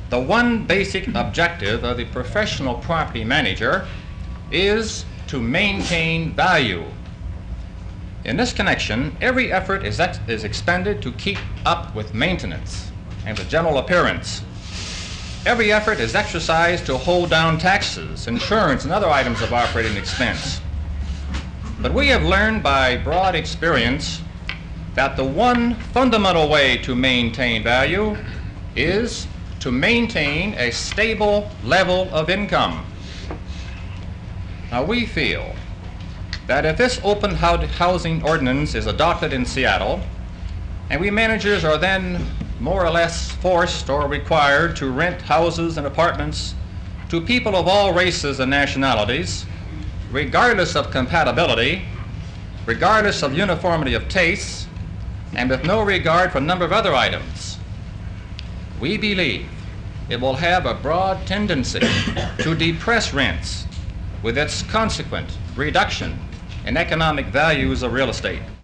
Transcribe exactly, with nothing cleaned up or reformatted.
the one basic objective of the professional property manager is to maintain value. In this connection, every effort is, ex is expended to keep up with maintenance and the general appearance. Every effort is exercised to hold down taxes, insurance, and other items of operating expense. But we have learned by broad experience that the one fundamental way to maintain value is to maintain a stable level of income. Now, we feel that if this open housing ordinance is adopted in Seattle, and we managers are then more or less forced or required to rent houses and apartments to people of all races and nationalities, regardless of compatibility, regardless of uniformity of tastes, and with no regard for a number of other items, we believe it will have a broad tendency to depress rents with its consequent reduction in economic values of real estate.